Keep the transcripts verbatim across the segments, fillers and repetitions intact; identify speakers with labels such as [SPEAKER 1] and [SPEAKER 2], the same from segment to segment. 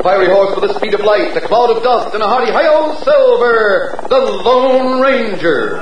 [SPEAKER 1] fiery horse with the speed of light, a cloud of dust, and a hearty hi-yo Silver, the Lone Ranger.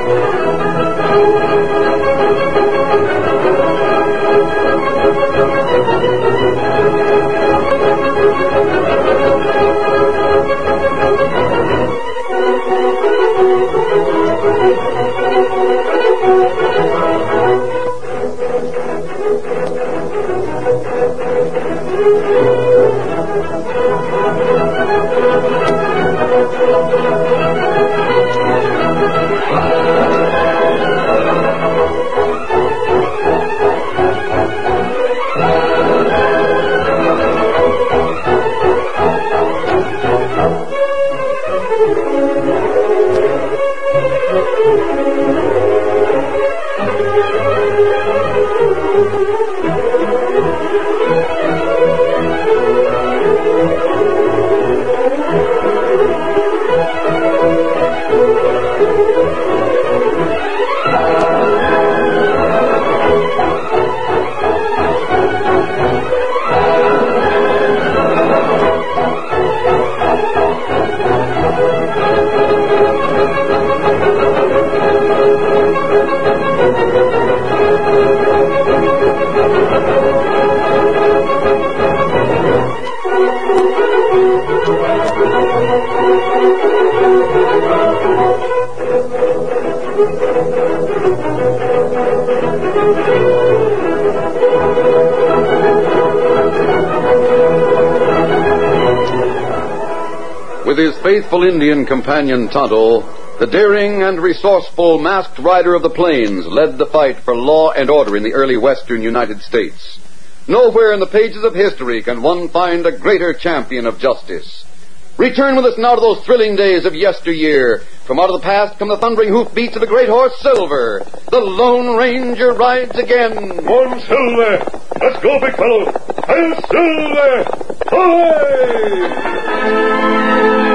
[SPEAKER 1] With his faithful Indian companion Tonto, the daring and resourceful masked rider of the plains led the fight for law and order in the early western United States. Nowhere in the pages of history can one find a greater champion of justice. Return with us now to those thrilling days of yesteryear. From out of the past come the thundering hoofbeats of the great horse Silver. The Lone Ranger rides again.
[SPEAKER 2] On Silver! Let's go, big fellow! I'm Silver! Away!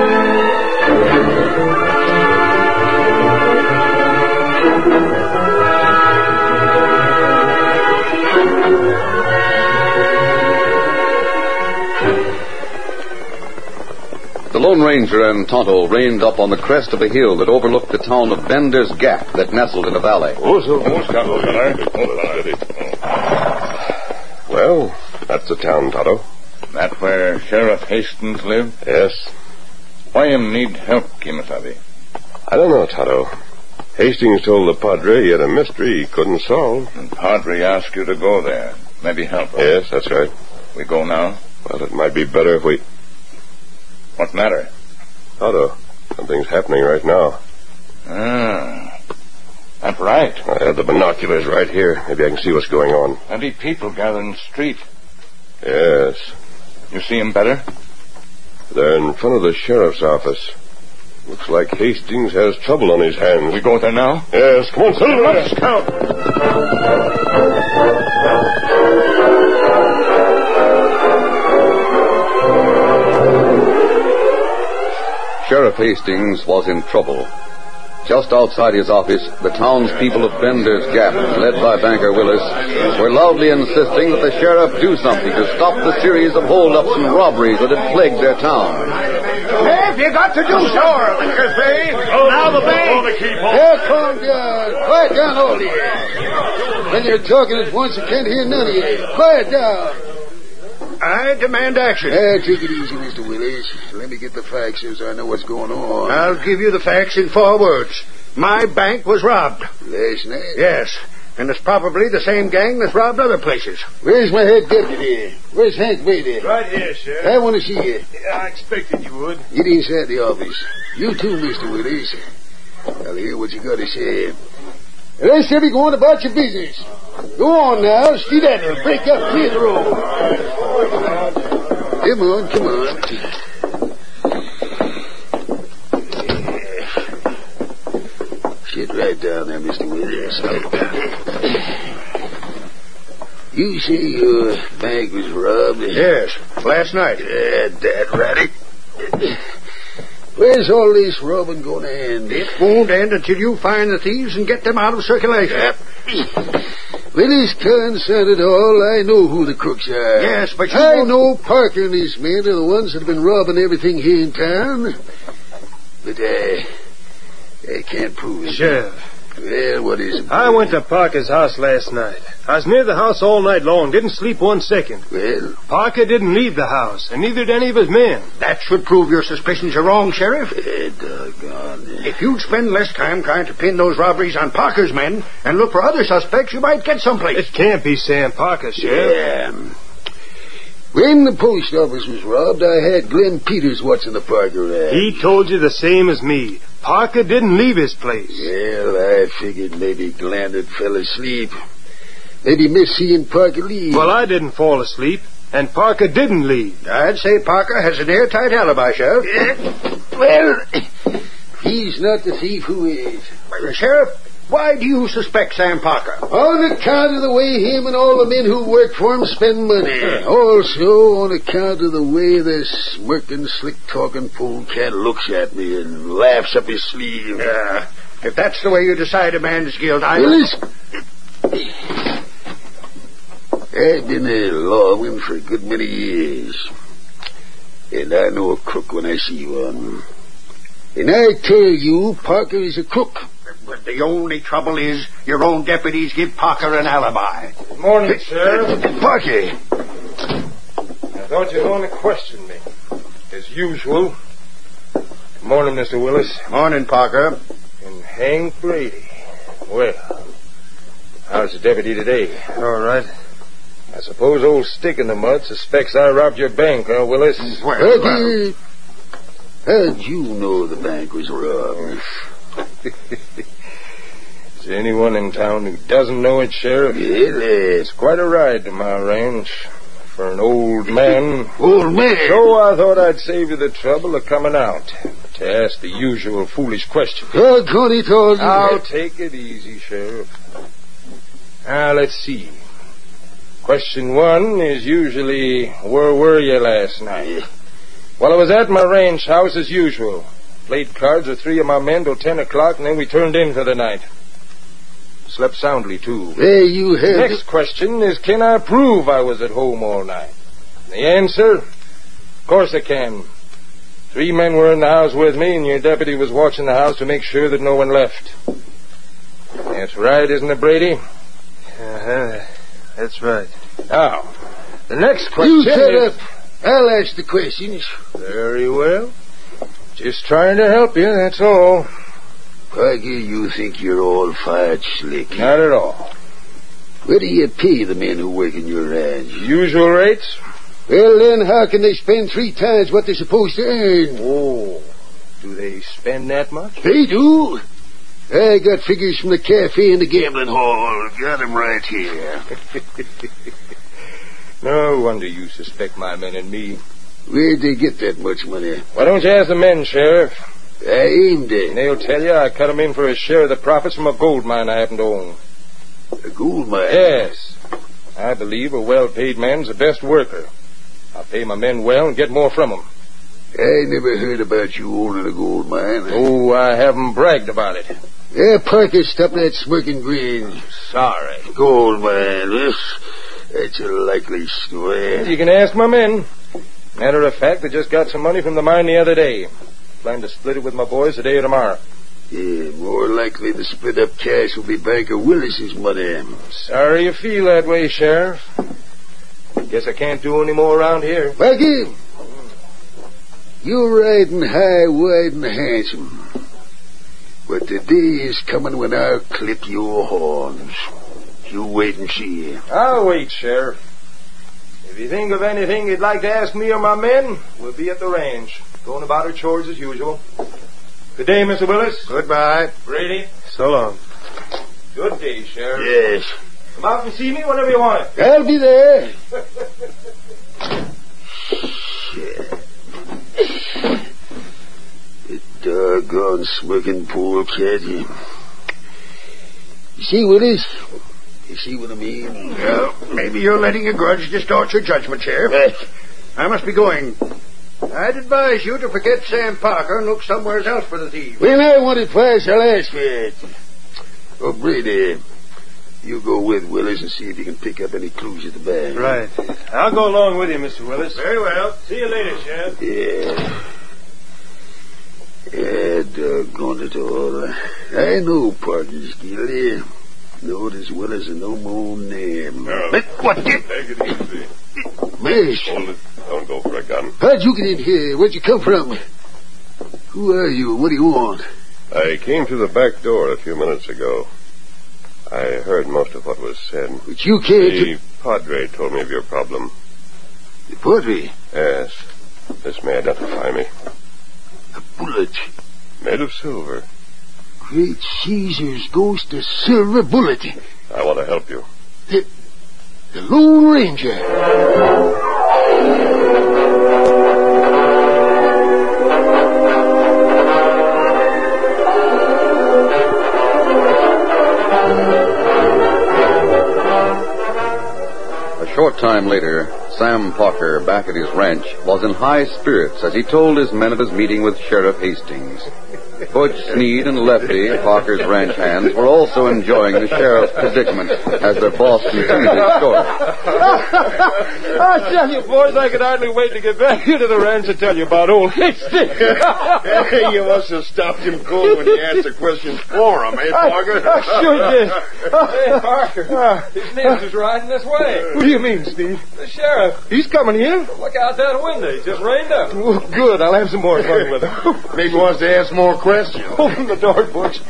[SPEAKER 1] The Lone Ranger and Tonto reined up on the crest of a hill that overlooked the town of Bender's Gap that nestled in a valley.
[SPEAKER 2] Well, that's the town, Tonto.
[SPEAKER 3] That where Sheriff Hastings lived?
[SPEAKER 2] Yes.
[SPEAKER 3] Why him need help, Kimasabi?
[SPEAKER 2] I don't know, Tonto. Hastings told the Padre he had a mystery he couldn't solve.
[SPEAKER 3] And Padre asked you to go there. Maybe help him.
[SPEAKER 2] Yes, that's right.
[SPEAKER 3] We go now?
[SPEAKER 2] Well, it might be better if we...
[SPEAKER 3] What matter?
[SPEAKER 2] Tonto, something's happening right now.
[SPEAKER 3] Ah, that's right.
[SPEAKER 2] I have the binoculars right here. Maybe I can see what's going on.
[SPEAKER 3] Plenty people gathered in the street.
[SPEAKER 2] Yes.
[SPEAKER 3] You see him better?
[SPEAKER 2] They're in front of the sheriff's office. Looks like Hastings has trouble on his hands.
[SPEAKER 3] We go there now?
[SPEAKER 2] Yes. Come on, Silver.
[SPEAKER 3] Let's count.
[SPEAKER 1] Sheriff Hastings was in trouble. Just outside his office, the townspeople of Bender's Gap, led by Banker Willis, were loudly insisting that the sheriff do something to stop the series of holdups and robberies that had plagued their town.
[SPEAKER 4] Hey, you got to do something. Liquor safe. Now the bank.
[SPEAKER 5] Here, calm down. Quiet down, all of you. When you're talking at once, I can't hear none of you. Quiet down.
[SPEAKER 4] I demand action.
[SPEAKER 5] Uh, take it easy, Mister Willis. Let me get the facts so I know what's going on.
[SPEAKER 4] I'll give you the facts in four words. My bank was robbed.
[SPEAKER 5] Last night?
[SPEAKER 4] Yes. And it's probably the same gang that's robbed other places.
[SPEAKER 5] Where's my head deputy? Where's Hank Brady?
[SPEAKER 6] Right here, Sheriff.
[SPEAKER 5] I want to see you.
[SPEAKER 6] I expected you would.
[SPEAKER 5] Get inside the office. You too, Mister Willis. I'll hear what you got to say. Let's have you going about your business. Go on now. See that and break up, clear the road. Come on, come on. Sit right down there, Mister Williams. You say your bank was robbed?
[SPEAKER 4] Yes, last night.
[SPEAKER 5] Yeah, that ratty. Where's all this robbing going to end?
[SPEAKER 4] It won't end until you find the thieves and get them out of circulation.
[SPEAKER 5] Yep. Willis can't sound it all. I know who the crooks are.
[SPEAKER 4] Yes, but you
[SPEAKER 5] I
[SPEAKER 4] won't-
[SPEAKER 5] know Parker and his men are the ones that have been robbing everything here in town. But I, I can't prove it.
[SPEAKER 6] Sheriff,
[SPEAKER 5] Well, what is it?
[SPEAKER 6] I went to Parker's house last night. I was near the house all night long, didn't sleep one second.
[SPEAKER 5] Well,
[SPEAKER 6] Parker didn't leave the house, and neither did any of his men.
[SPEAKER 4] That should prove your suspicions are wrong, Sheriff.
[SPEAKER 5] eh, doggone.
[SPEAKER 4] If you'd spend less time trying to pin those robberies on Parker's men and look for other suspects, you might get someplace.
[SPEAKER 6] It can't be Sam Parker, Sheriff.
[SPEAKER 5] Yeah. When the post office was robbed, I had Glenn Peters watching the Parker ranch.
[SPEAKER 6] He told you the same as me. Parker didn't leave his place.
[SPEAKER 5] Well, I figured maybe Glenn had fell asleep. Maybe missed seeing Parker leave.
[SPEAKER 6] Well, I didn't fall asleep, and Parker didn't leave.
[SPEAKER 4] I'd say Parker has an airtight alibi, Sheriff.
[SPEAKER 5] Well, he's not the thief who is.
[SPEAKER 4] Sheriff, why do you suspect Sam Parker?
[SPEAKER 5] On account of the way him and all the men who work for him spend money. Also, on account of the way this smirking, slick-talking polecat looks at me and laughs up his sleeve.
[SPEAKER 4] Uh, if that's the way you decide a man's guilt, I...
[SPEAKER 5] Willis, I've been a lawman for a good many years. And I know a crook when I see one. And I tell you, Parker is a crook.
[SPEAKER 4] But the only trouble is your own deputies give Parker an alibi.
[SPEAKER 6] Good morning, Sheriff.
[SPEAKER 5] Parker.
[SPEAKER 6] I thought you were going to question me, as usual. Good morning, Mister Willis.
[SPEAKER 4] Morning, Parker.
[SPEAKER 6] And Hank Brady. Well, how's the deputy today? All right. I suppose old Stick in the Mud suspects I robbed your bank, huh, Willis?
[SPEAKER 4] Well, well,
[SPEAKER 5] Parker, how'd you know the bank was robbed?
[SPEAKER 6] Is there anyone in town who doesn't know it, Sheriff?
[SPEAKER 5] Well, uh,
[SPEAKER 6] It's quite a ride to my ranch for an old man.
[SPEAKER 5] old man.
[SPEAKER 6] So I thought I'd save you the trouble of coming out to ask the usual foolish question.
[SPEAKER 5] Doggone it all, you
[SPEAKER 6] I'll
[SPEAKER 5] have-
[SPEAKER 6] take it easy, Sheriff. Now, let's see. Question one is usually, where were you last night? Well, I was at my ranch house as usual. Played cards with three of my men till ten o'clock, and then we turned in for the night. Slept soundly, too.
[SPEAKER 5] There you have
[SPEAKER 6] Next question is, can I prove I was at home all night? And the answer, of course I can. Three men were in the house with me, and your deputy was watching the house to make sure that no one left. That's right, isn't it, Brady? Uh-huh. That's right. Now, the next question
[SPEAKER 5] You shut
[SPEAKER 6] is...
[SPEAKER 5] up. I'll ask the questions.
[SPEAKER 6] Very well. Just trying to help you, that's all.
[SPEAKER 5] Parker, you think you're all fired slick.
[SPEAKER 6] Not at all.
[SPEAKER 5] What do you pay the men who work in your ranch?
[SPEAKER 6] Usual rates?
[SPEAKER 5] Well, then, how can they spend three times what they're supposed to earn?
[SPEAKER 6] Oh, do they spend that much?
[SPEAKER 5] They do. I got figures from the cafe and the gambling hall. Got 'em right here.
[SPEAKER 6] No wonder you suspect my men and me.
[SPEAKER 5] Where'd they get that much money?
[SPEAKER 6] Why don't you ask the men, Sheriff?
[SPEAKER 5] I aimed it.
[SPEAKER 6] And they'll tell you I cut them in for a share of the profits from a gold mine I happen to own.
[SPEAKER 5] A gold mine?
[SPEAKER 6] Yes. I believe a well-paid man's the best worker. I'll pay my men well and get more from them.
[SPEAKER 5] I never heard about you owning a gold mine.
[SPEAKER 6] Oh, I haven't bragged about it.
[SPEAKER 5] Yeah, Parker, stop that smirking grin.
[SPEAKER 6] Sorry.
[SPEAKER 5] Gold mine, this? That's a likely story.
[SPEAKER 6] You can ask my men. Matter of fact, they just got some money from the mine the other day. Plan to split it with my boys today or tomorrow.
[SPEAKER 5] Yeah, more likely the split up cash will be Banker Willis's money.
[SPEAKER 6] Sorry you feel that way, Sheriff. Guess I can't do any more around here.
[SPEAKER 5] Parker, you're riding high, wide, and handsome. But the day is coming when I'll clip your horns. You wait and see.
[SPEAKER 6] I'll wait, Sheriff. If you think of anything you'd like to ask me or my men, we'll be at the range, going about our chores as usual. Good day, Mister Willis.
[SPEAKER 4] Goodbye.
[SPEAKER 6] Brady. So long. Good day, Sheriff.
[SPEAKER 5] Yes.
[SPEAKER 6] Come out and see me whenever you want it.
[SPEAKER 5] I'll be there. The doggone smirking polecat. You see, Willis? You see what I mean?
[SPEAKER 4] Well, maybe you're letting a grudge distort your judgment, Sheriff.
[SPEAKER 5] Uh,
[SPEAKER 4] I must be going. I'd advise you to forget Sam Parker and look somewhere else for the thief.
[SPEAKER 5] when I want advice, I'll ask for it. Oh, Brady, You go with Willis and see if you can pick up any clues at the back.
[SPEAKER 7] Right. I'll go along with you, Mister Willis. Very well. See you later, Sheriff.
[SPEAKER 5] Yeah. Yeah, doggone it all. I know Parker's guilty. Know it as well as I know my own name.
[SPEAKER 2] Harold,
[SPEAKER 5] But what the...
[SPEAKER 2] take it easy.
[SPEAKER 5] Miss,
[SPEAKER 2] Hold it. Don't go for a gun.
[SPEAKER 5] how'd you get in here? Where'd you come from? Who are you? What do you want?
[SPEAKER 2] I came through the back door a few minutes ago. I heard most of what was said.
[SPEAKER 5] But you can't...
[SPEAKER 2] The Padre told me of your problem.
[SPEAKER 5] The Padre?
[SPEAKER 2] Yes. This may identify me.
[SPEAKER 5] A bullet.
[SPEAKER 2] Made of silver.
[SPEAKER 5] Great Caesar's ghost, a silver bullet.
[SPEAKER 2] I want to help you.
[SPEAKER 5] The, the Lone Ranger.
[SPEAKER 1] A short time later, Sam Parker, back at his ranch, was in high spirits as he told his men of his meeting with Sheriff Hastings. Butch, Sneed, and Lefty, Parker's ranch hands, were also enjoying the sheriff's predicament as their boss continued his story.
[SPEAKER 6] I tell you, boys, I could hardly wait to get back here to the ranch to tell you about old Hastings.
[SPEAKER 4] You must have stopped him cold when you asked the questions for him, eh, Parker?
[SPEAKER 6] I, I sure did. Hey, Parker, uh, his news is riding this way. What do you mean, Steve? The sheriff. He's coming here. Look out that window. He just rained up. Well, good. I'll have some more fun with him.
[SPEAKER 4] Maybe he wants to ask more questions.
[SPEAKER 6] Open the door, Butch.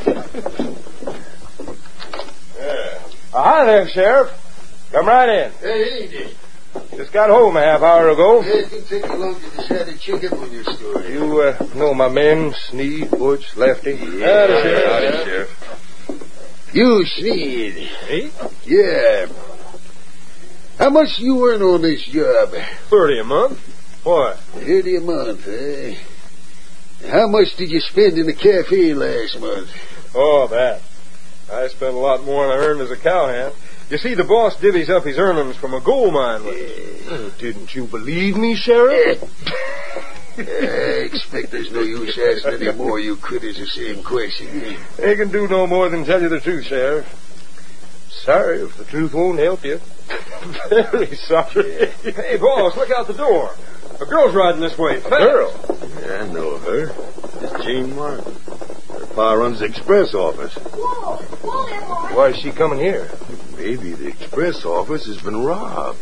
[SPEAKER 6] Yeah. Uh, hi there, Sheriff. Come right in.
[SPEAKER 5] Hey, ain't it?
[SPEAKER 6] Just got home a half hour ago.
[SPEAKER 5] Yeah, it can take you long to decide to check up on your story.
[SPEAKER 6] You uh, know my men, Sneed, Butch, Lefty?
[SPEAKER 5] Yeah.
[SPEAKER 6] Howdy, Sheriff.
[SPEAKER 2] Howdy, Sheriff.
[SPEAKER 5] You, Sneed.
[SPEAKER 6] Me?
[SPEAKER 5] Yeah. How much you earn on this job?
[SPEAKER 6] Thirty a month. What?
[SPEAKER 5] Thirty a month, eh? How much did you spend in the cafe last month?
[SPEAKER 6] Oh, that. I spent a lot more than I earned as a cowhand. You see, the boss divvies up his earnings from a gold mine.
[SPEAKER 5] Yeah.
[SPEAKER 6] Didn't you believe me, Sheriff?
[SPEAKER 5] I expect there's no use asking any more you critters the same question.
[SPEAKER 6] They can do no more than tell you the truth, Sheriff. Sorry if the truth won't help you. Very sorry. Hey, boss, look out the door. A girl's riding this way. Fast.
[SPEAKER 4] Girl? Yeah, I know her. It's Jean Martin. Her pa runs the express office.
[SPEAKER 8] Whoa, whoa there, boy.
[SPEAKER 6] Why is she coming here?
[SPEAKER 4] Maybe the express office has been robbed.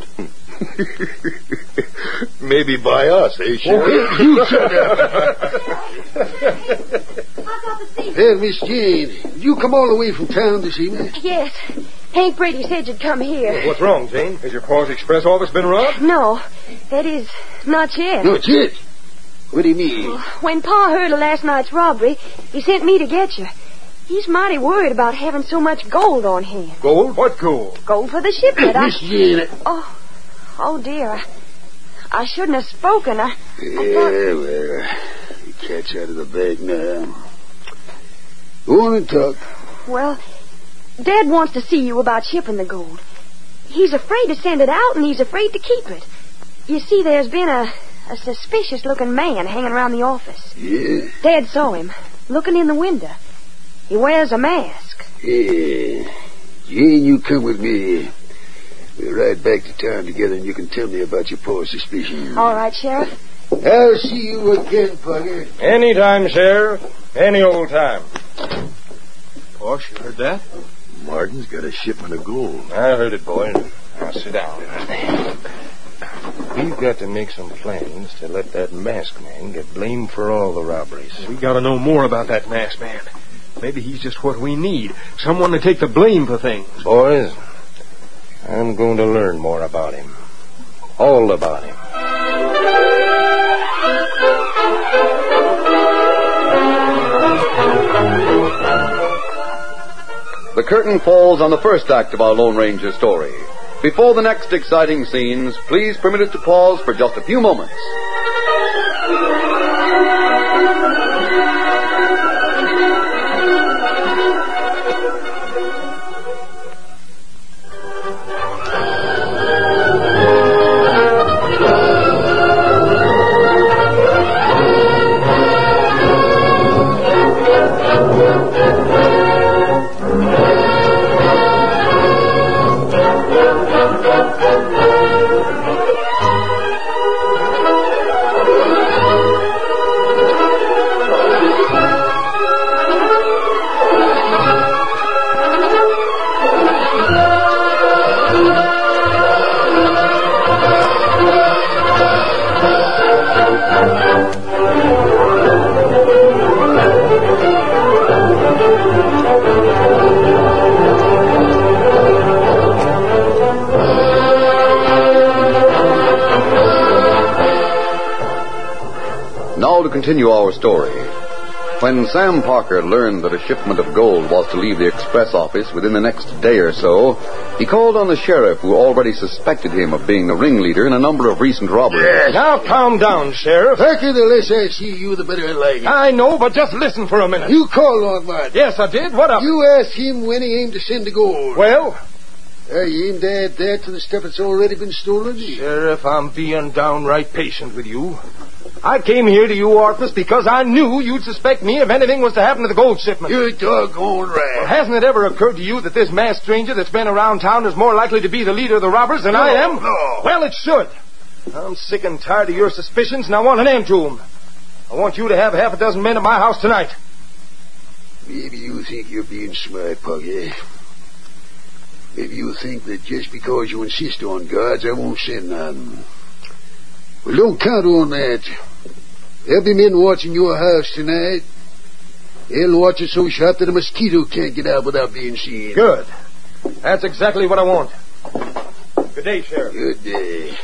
[SPEAKER 4] Maybe by us, eh, Sheriff?
[SPEAKER 5] You shut up.
[SPEAKER 8] I got to see you.
[SPEAKER 5] Well, Miss Jane, did you come all the way from town to see me?
[SPEAKER 8] Yes. Hank Brady said you'd come here.
[SPEAKER 6] What's wrong, Jane? Has your pa's express office been robbed?
[SPEAKER 8] No, that is, not yet.
[SPEAKER 5] Not yet. What do you mean?
[SPEAKER 8] When Pa heard of last night's robbery, he sent me to get you. He's mighty worried about having so much gold on hand.
[SPEAKER 6] Gold? What gold?
[SPEAKER 8] Gold for the shipment. I...
[SPEAKER 5] Miss Jane.
[SPEAKER 8] Oh, oh dear. I, I shouldn't have spoken. I,
[SPEAKER 5] Yeah,
[SPEAKER 8] I thought...
[SPEAKER 5] well, the cat's out of the bag now. Go on and talk.
[SPEAKER 8] Well, Dad wants to see you about shipping the gold. He's afraid to send it out, and he's afraid to keep it. You see, there's been a, a suspicious-looking man hanging around the office.
[SPEAKER 5] Yeah?
[SPEAKER 8] Dad saw him, looking in the window. He wears a mask.
[SPEAKER 5] Yeah. Jane, you come with me. We'll ride back to town together, and you can tell me about your poor suspicion.
[SPEAKER 8] All right, Sheriff.
[SPEAKER 5] I'll see you again, Parker.
[SPEAKER 6] Anytime, Sheriff. Any old time.
[SPEAKER 7] Boss, you heard that?
[SPEAKER 4] Martin's got a shipment of gold.
[SPEAKER 6] I heard it, boy. Now sit down. We've got to make some plans to let that masked man get blamed for all the robberies.
[SPEAKER 7] We got to know more about that masked man. Maybe he's just what we need. Someone to take the blame for things.
[SPEAKER 6] Boys, I'm going to learn more about him. All about him.
[SPEAKER 1] The curtain falls on the first act of our Lone Ranger story. Before the next exciting scenes, please permit it to pause for just a few moments. Now to continue our story. When Sam Parker learned that a shipment of gold was to leave the express office within the next day or so, he called on the sheriff, who already suspected him of being the ringleader in a number of recent robberies.
[SPEAKER 6] Yes. Now calm down, Sheriff.
[SPEAKER 5] Parker, the less I see you, the better I like it.
[SPEAKER 6] I know, but just listen for a minute.
[SPEAKER 5] You called on Martin.
[SPEAKER 6] Yes, I did. What up?
[SPEAKER 5] You asked him when he aimed to send the gold.
[SPEAKER 6] Well?
[SPEAKER 5] Uh, you aimed to add that to the stuff that's already been stolen?
[SPEAKER 6] Sheriff, I'm being downright patient with you. I came here to your office because I knew you'd suspect me if anything was to happen to the gold shipment.
[SPEAKER 5] You're doggone right.
[SPEAKER 6] Well, hasn't it ever occurred to you that this masked stranger that's been around town is more likely to be the leader of the robbers than
[SPEAKER 5] no,
[SPEAKER 6] I am?
[SPEAKER 5] No.
[SPEAKER 6] Well, it should. I'm sick and tired of your suspicions, and I want an end to them. I want you to have half a dozen men at my house tonight.
[SPEAKER 5] Maybe you think you're being smart, Puggy. Maybe you think that just because you insist on guards, I won't send none. Well, don't count on that. There'll be men watching your house tonight. They'll watch it so sharp that a mosquito can't get out without being seen.
[SPEAKER 6] Good. That's exactly what I want. Good day, Sheriff.
[SPEAKER 5] Good day.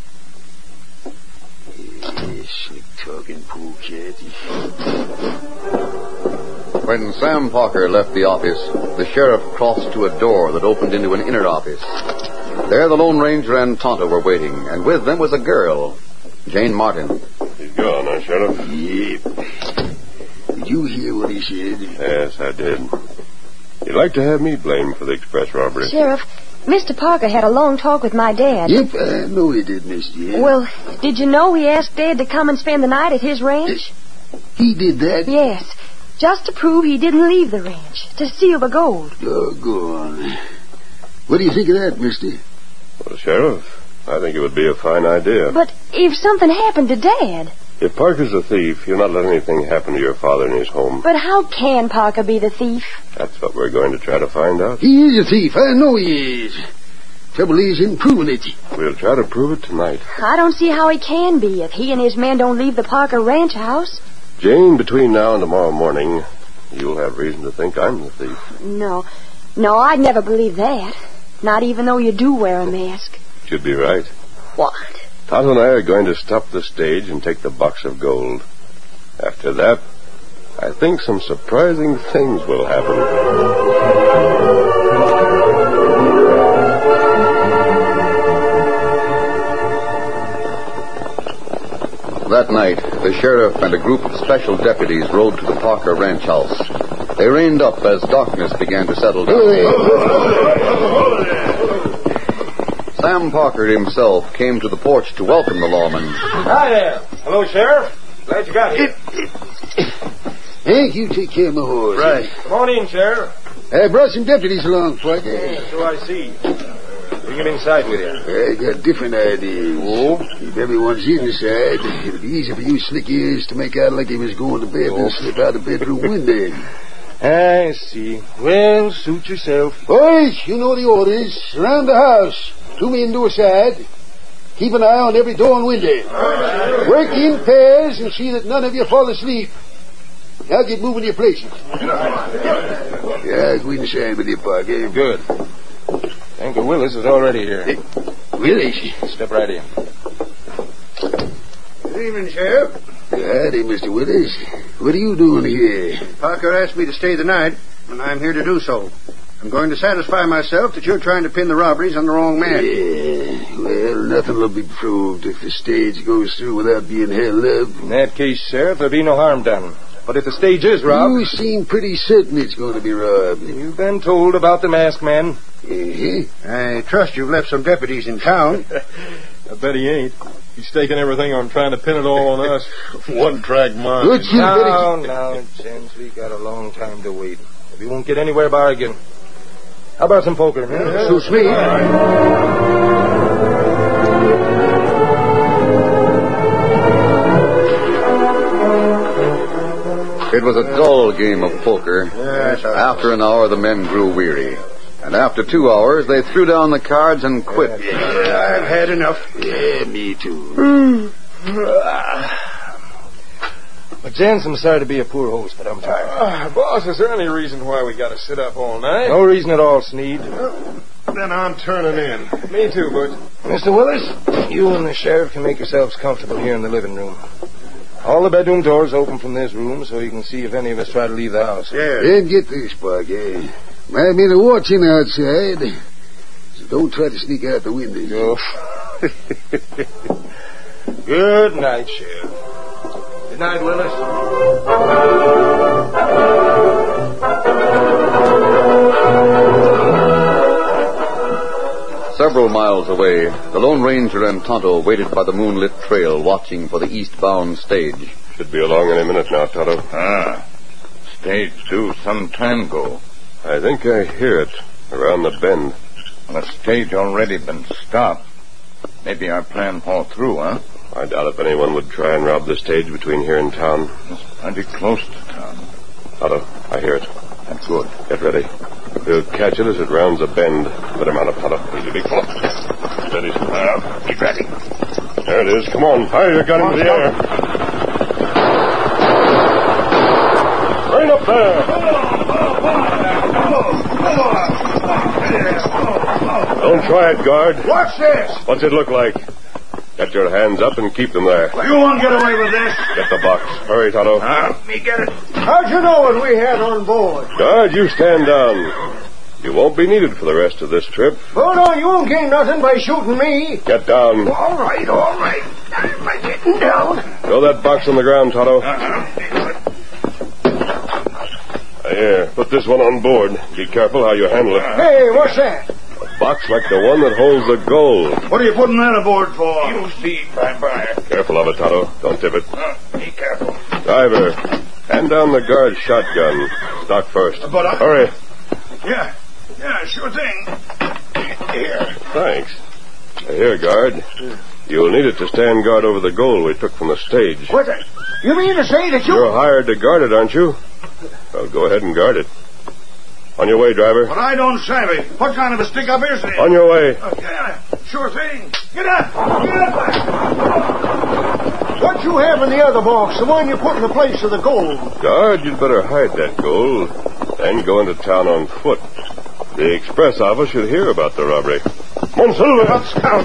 [SPEAKER 5] Yeah, slick-talking polecat.
[SPEAKER 1] When Sam Parker left the office, the sheriff crossed to a door that opened into an inner office. There the Lone Ranger and Tonto were waiting, and with them was a girl, Jane Martin.
[SPEAKER 2] He's gone, huh, Sheriff?
[SPEAKER 5] Yep. Did you hear what he said?
[SPEAKER 2] Yes, I did. He'd like to have me blamed for the express robbery.
[SPEAKER 8] Sheriff, Mister Parker had a long talk with my dad.
[SPEAKER 5] Yep, I know he did, Miss Jane.
[SPEAKER 8] Well, did you know he asked Dad to come and spend the night at his ranch?
[SPEAKER 5] He did that?
[SPEAKER 8] Yes, just to prove he didn't leave the ranch, to steal the gold.
[SPEAKER 5] Doggone. What do you think of that, mister?
[SPEAKER 2] Well, Sheriff, I think it would be a fine idea.
[SPEAKER 8] But if something happened to Dad...
[SPEAKER 2] If Parker's a thief, he'll not let anything happen to your father in his home.
[SPEAKER 8] But how can Parker be the thief?
[SPEAKER 2] That's what we're going to try to find out.
[SPEAKER 5] He is a thief. I know he is. Trouble is in proving it.
[SPEAKER 2] We'll try to prove it tonight.
[SPEAKER 8] I don't see how he can be if he and his men don't leave the Parker ranch house.
[SPEAKER 2] Jane, between now and tomorrow morning, you'll have reason to think I'm the thief.
[SPEAKER 8] No. No, I'd never believe that. Not even though you do wear a mask.
[SPEAKER 2] Should be right.
[SPEAKER 8] What?
[SPEAKER 2] Tonto and I are going to stop the stage and take the box of gold. After that, I think some surprising things will happen.
[SPEAKER 1] That night, the sheriff and a group of special deputies rode to the Parker ranch house. They reined up as darkness began to settle down. Sam Parker himself came to the porch to welcome the lawman.
[SPEAKER 6] Hi there. Hello, Sheriff. Glad you got here.
[SPEAKER 5] Hank, you take care of my horse.
[SPEAKER 6] Right. Come on in, Sheriff.
[SPEAKER 5] I brought some deputies along for you.
[SPEAKER 6] Yeah, so I see. Bring him inside with you.
[SPEAKER 5] I got different ideas.
[SPEAKER 6] Oh?
[SPEAKER 5] If everyone's inside, it'll be easy for you slick ears to make out like he was going to bed
[SPEAKER 6] Oh.
[SPEAKER 5] and slip out the bedroom window.
[SPEAKER 6] I see. Well, suit yourself.
[SPEAKER 5] Boys, you know the orders. Around the house. Two men to a side. Keep an eye on every door and window. Work in pairs and see that none of you fall asleep. Now get moving to your places. Yeah, go inside with you, Parker.
[SPEAKER 6] Good. Anchor Willis is already here.
[SPEAKER 5] Willis?
[SPEAKER 6] Step right in.
[SPEAKER 4] Good evening, Sheriff.
[SPEAKER 5] Howdy, Mister Willis. What are you doing here?
[SPEAKER 4] Parker asked me to stay the night, and I'm here to do so. I'm going to satisfy myself that you're trying to pin the robberies on the wrong man.
[SPEAKER 5] Yeah, well, nothing will be proved if the stage goes through without being held up.
[SPEAKER 6] In that case, Sheriff, there'll be no harm done. But if the stage is robbed...
[SPEAKER 5] You seem pretty certain it's going to be robbed.
[SPEAKER 6] You've been told about the masked man.
[SPEAKER 5] Uh-huh.
[SPEAKER 4] I trust you've left some deputies in town.
[SPEAKER 7] I bet he ain't. He's staking everything on trying to pin it all on us. One-track mind.
[SPEAKER 5] Good, you
[SPEAKER 6] No,
[SPEAKER 5] better...
[SPEAKER 6] no, gents, we got a long time to wait. We won't get anywhere bargain. How about some poker?
[SPEAKER 5] Yeah, suits me.
[SPEAKER 1] It was a dull game of poker.
[SPEAKER 4] Yes, I-
[SPEAKER 1] After an hour, the men grew weary. And after two hours, they threw down the cards and quit.
[SPEAKER 4] Yeah, I've had enough.
[SPEAKER 5] Yeah, me too.
[SPEAKER 6] But, gents, I'm sorry to be a poor host, but I'm tired.
[SPEAKER 7] Uh, boss, is there any reason why we got to sit up all night?
[SPEAKER 6] No reason at all, Sneed.
[SPEAKER 7] Then I'm turning in. Me too, Butch.
[SPEAKER 6] Mister Willis, you and the sheriff can make yourselves comfortable here in the living room. All the bedroom doors open from this room, so you can see if any of us try to leave the house.
[SPEAKER 4] Yeah.
[SPEAKER 5] Then get this, Buck, eh? My men are watching outside, so don't try to sneak out the window.
[SPEAKER 6] Oh. Good night, Sheriff. Good night, Willis.
[SPEAKER 1] Several miles away, the Lone Ranger and Tonto waited by the moonlit trail, watching for the eastbound stage.
[SPEAKER 2] Should be along any minute now, Tonto.
[SPEAKER 3] Ah, stage due some time ago.
[SPEAKER 2] I think I hear it around the bend.
[SPEAKER 3] Well, the stage already been stopped. Maybe our plan fall through, huh?
[SPEAKER 2] I doubt if anyone would try and rob the stage between here and town.
[SPEAKER 3] It's plenty close to town.
[SPEAKER 2] Tonto, I hear it.
[SPEAKER 3] That's good.
[SPEAKER 2] Get ready. We'll catch it as it rounds a bend. Better mount up, Tonto. Easy, big fella. Steady.
[SPEAKER 3] Well, keep ready.
[SPEAKER 2] There it is. Come on. Fire your gun into the air. Right up there. Don't try it, guard.
[SPEAKER 4] What's this?
[SPEAKER 2] What's it look like? Get your hands up and keep them there.
[SPEAKER 4] You won't get away with this.
[SPEAKER 2] Get the box. Hurry, Tonto.
[SPEAKER 3] Help me get it.
[SPEAKER 4] How'd you know what we had on board?
[SPEAKER 2] Guard, you stand down. You won't be needed for the rest of this trip.
[SPEAKER 4] Oh, no, you won't gain nothing by shooting me.
[SPEAKER 2] Get down.
[SPEAKER 4] All right, all right. I'm getting down.
[SPEAKER 2] Throw that box on the ground, Tonto.
[SPEAKER 3] Uh-huh.
[SPEAKER 2] Here, put this one on board. Be careful how you handle it.
[SPEAKER 4] Hey, what's that?
[SPEAKER 2] A box like the one that holds the gold.
[SPEAKER 4] What are you putting that aboard for?
[SPEAKER 3] You'll see by and by.
[SPEAKER 2] Careful of it, Tonto. Don't tip it.
[SPEAKER 3] Uh, be careful.
[SPEAKER 2] Driver, hand down the guard's shotgun. Stock first.
[SPEAKER 4] But I...
[SPEAKER 2] Hurry.
[SPEAKER 4] Yeah, yeah, sure thing. Here.
[SPEAKER 2] Thanks. Here, guard. You'll need it to stand guard over the gold we took from the stage.
[SPEAKER 4] What the... You mean to say that you...
[SPEAKER 2] You're hired to guard it, aren't you? Well, go ahead and guard it. On your way, driver.
[SPEAKER 4] But I don't savvy. What kind of a stick-up is this?
[SPEAKER 2] On your way.
[SPEAKER 4] Uh, yeah, sure thing. Get up! Get up! What you have in the other box, the one you put in the place of the gold?
[SPEAKER 2] Guard, you'd better hide that gold, then go into town on foot. The express office should hear about the robbery. Come on, Silver.
[SPEAKER 4] Let's count.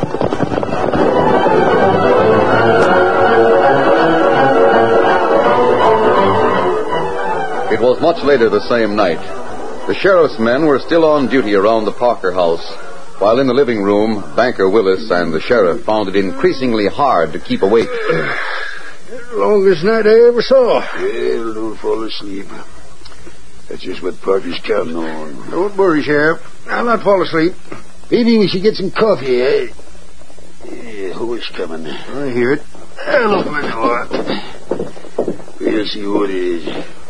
[SPEAKER 1] It was much later the same night. The sheriff's men were still on duty around the Parker house, while in the living room, Banker Willis and the sheriff found it increasingly hard to keep awake.
[SPEAKER 4] Longest night I ever saw.
[SPEAKER 5] Yeah, don't fall asleep. That's just what Parker's counting on.
[SPEAKER 4] Don't worry, Sheriff. I'll not fall asleep.
[SPEAKER 5] Maybe we should get some coffee, eh? Yeah, who's coming?
[SPEAKER 4] I hear it. I'll open the door.
[SPEAKER 5] We'll see who it is.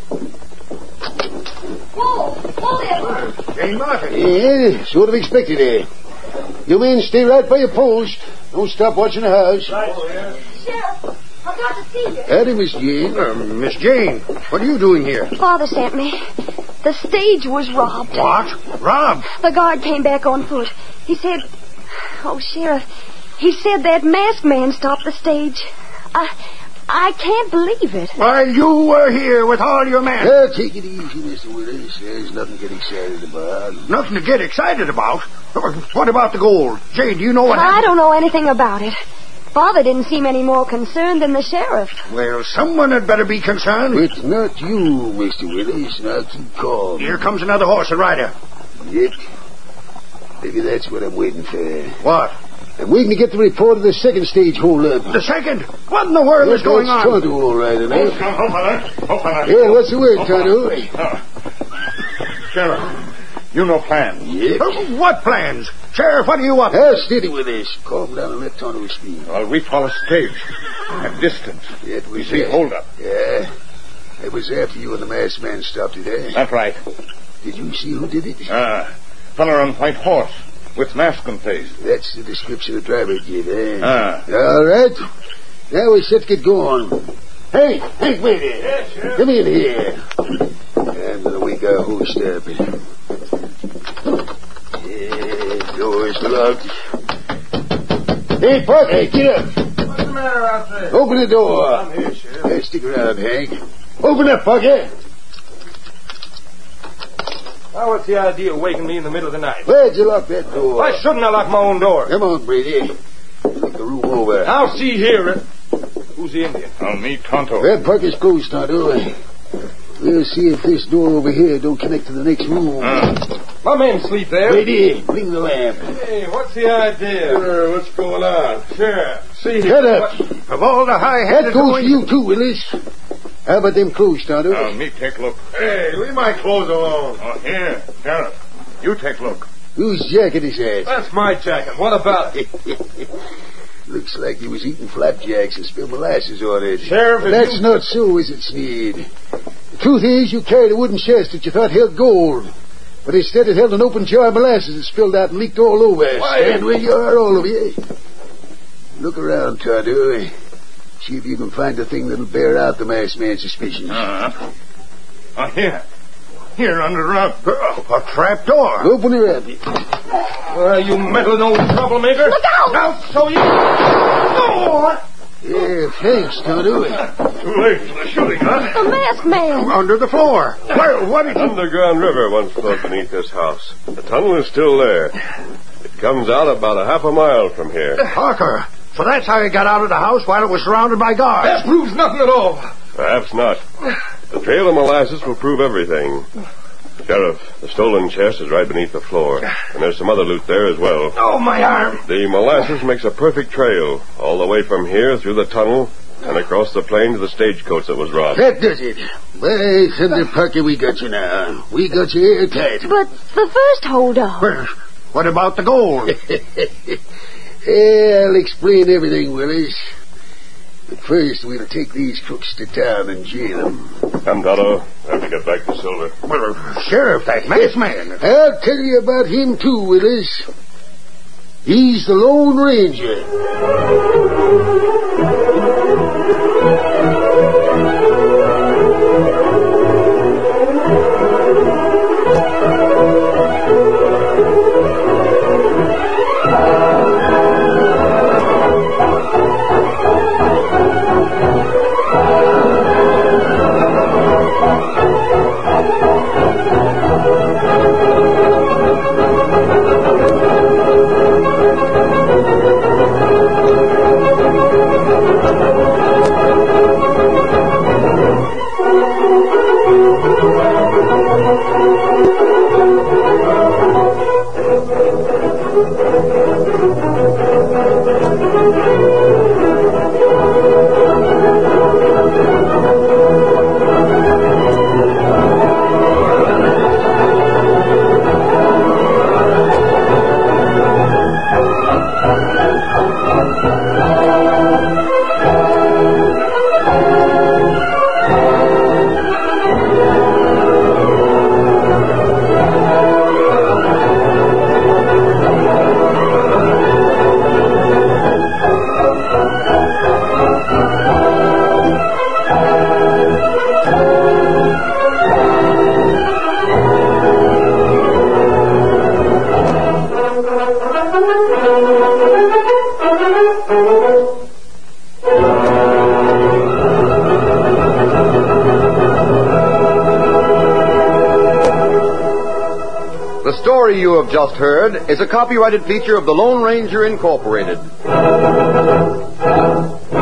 [SPEAKER 8] Whoa! Whoa there!
[SPEAKER 4] Jane Martin.
[SPEAKER 5] Yeah, sort of expected, eh? You men stay right by your post. Don't stop watching the house.
[SPEAKER 8] Sheriff, I got to see you.
[SPEAKER 5] Howdy, Miss Jane.
[SPEAKER 4] Uh, Miss Jane, what are you doing here?
[SPEAKER 8] Father sent me. The stage was robbed.
[SPEAKER 4] What? Robbed?
[SPEAKER 8] The guard came back on foot. He said... Oh, Sheriff, he said that masked man stopped the stage. I... I can't believe it.
[SPEAKER 4] While you were here with all your men.
[SPEAKER 5] Uh, take it easy, Mister Willis. There's nothing to get excited about.
[SPEAKER 4] Nothing to get excited about. What about the gold? Jane, do you know what
[SPEAKER 8] I
[SPEAKER 4] happened?
[SPEAKER 8] don't know anything about it. Father didn't seem any more concerned than the sheriff.
[SPEAKER 4] Well, someone had better be concerned.
[SPEAKER 5] It's not you, Mister Willis. Now keep calm.
[SPEAKER 4] Here comes another horse and rider.
[SPEAKER 5] Yep. Maybe that's what I'm waiting for.
[SPEAKER 4] What?
[SPEAKER 5] I'm waiting to get the report of the second stage hold-up.
[SPEAKER 4] The second? What in the world is going on?
[SPEAKER 5] Tonto, all right,
[SPEAKER 3] Oh,
[SPEAKER 5] enough.
[SPEAKER 3] oh, fella. Oh, fella.
[SPEAKER 5] Yeah, what's the word, Tonto?
[SPEAKER 3] Uh, Sheriff, you know plans.
[SPEAKER 5] Yep.
[SPEAKER 4] Uh, what plans? Sheriff, what are you up to?
[SPEAKER 5] Now, steady with this. Calm down and let Tonto speak.
[SPEAKER 3] Well, we follow stage at distance.
[SPEAKER 5] It
[SPEAKER 3] We
[SPEAKER 5] was
[SPEAKER 3] see
[SPEAKER 5] uh,
[SPEAKER 3] hold up.
[SPEAKER 5] Yeah. It was after you and the masked man stopped it, eh?
[SPEAKER 3] That's right.
[SPEAKER 5] Did you see who did it?
[SPEAKER 3] Uh, fella on white horse with mask and face.
[SPEAKER 5] That's the description the driver gave, eh?
[SPEAKER 3] Ah.
[SPEAKER 5] All right. Now we're set to get going. Hey, hey, wait there.
[SPEAKER 6] Yes, sir.
[SPEAKER 5] Come in here. I'm going to wake our host up. Yeah, door's locked. Hey, Parker, get up.
[SPEAKER 6] What's the matter out there?
[SPEAKER 5] Open the door.
[SPEAKER 6] I'm here, Sheriff.
[SPEAKER 5] Hey, stick around, Hank. Open up, Parker.
[SPEAKER 6] Now, what's the idea of waking me in the middle of the night?
[SPEAKER 5] Where'd you lock that door?
[SPEAKER 6] Why shouldn't I lock my own door?
[SPEAKER 5] Come on, Brady. Take the room over.
[SPEAKER 6] I'll see here. Who's the Indian?
[SPEAKER 3] I'll meet Tonto.
[SPEAKER 5] That Parker's closed, Tonto. We'll see if this door over here don't connect to the next room.
[SPEAKER 3] Uh,
[SPEAKER 6] My men sleep there.
[SPEAKER 5] Wait in. Bring the lamp.
[SPEAKER 6] Hey, what's the idea?
[SPEAKER 2] Uh, what's going on?
[SPEAKER 6] Sheriff, see
[SPEAKER 5] Shut up.
[SPEAKER 4] Of all the high-handed...
[SPEAKER 5] That goes for you, too, Willis. How about them clothes, Tonto?
[SPEAKER 3] Now, me take a look.
[SPEAKER 2] Hey, leave my clothes alone.
[SPEAKER 3] Oh, here, Sheriff. You take a look.
[SPEAKER 5] Whose jacket is that?
[SPEAKER 6] That's my jacket. What about it?
[SPEAKER 5] Looks like he was eating flapjacks and spilled molasses on it.
[SPEAKER 6] Sheriff,
[SPEAKER 5] But
[SPEAKER 6] if
[SPEAKER 5] that's
[SPEAKER 6] you-
[SPEAKER 5] not so, is it, Sneed? The truth is, you carried a wooden chest that you thought held gold. But instead it held an open jar of molasses that spilled out and leaked all over.
[SPEAKER 6] Why-
[SPEAKER 5] Stand where you are, all of you. Look around, Tonto. See if you can find a thing that'll bear out the masked man's suspicions.
[SPEAKER 3] Uh-huh. Oh, here. Here, under the rug.
[SPEAKER 4] A trap door.
[SPEAKER 5] Open it up.
[SPEAKER 6] Well, you meddling old troublemaker.
[SPEAKER 8] Look out!
[SPEAKER 6] Now, so you... Oh!
[SPEAKER 5] Yeah, thanks, Tonto.
[SPEAKER 2] Too late for the shooting, huh?
[SPEAKER 8] A masked man.
[SPEAKER 4] Under the floor. Well, what did you...
[SPEAKER 2] Underground river once flowed beneath this house. The tunnel is still there. It comes out about a half a mile from here.
[SPEAKER 4] Parker. So that's how he got out of the house while it was surrounded by guards.
[SPEAKER 6] That proves nothing at all.
[SPEAKER 2] Perhaps not. The trail of molasses will prove everything. Sheriff, the stolen chest is right beneath the floor. And there's some other loot there as well.
[SPEAKER 4] Oh, my arm.
[SPEAKER 2] The molasses makes a perfect trail, all the way from here through the tunnel and across the plain to the stagecoach that was robbed.
[SPEAKER 5] That does it. By thunder, Parker, we got you now. We got you airtight.
[SPEAKER 8] But the first holdup.
[SPEAKER 4] Well, what about the gold?
[SPEAKER 5] Yeah, I'll explain everything, Willis. But first, we'll take these crooks to town and jail them.
[SPEAKER 2] Come, Tonto. I have to get back to Silver.
[SPEAKER 4] Well, Sheriff, that masked man.
[SPEAKER 5] I'll tell you about him, too, Willis. He's the Lone Ranger.
[SPEAKER 1] The story you have just heard is a copyrighted feature of the Lone Ranger Incorporated.